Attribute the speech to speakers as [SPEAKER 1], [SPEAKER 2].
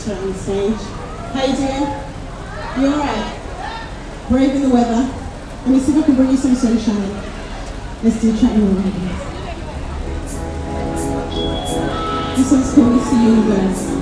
[SPEAKER 1] On stage. How you doing? You alright? Brave in the weather. Let me see if I can bring you some sunshine. Let's do chatting over. This one's called Mr. Universe.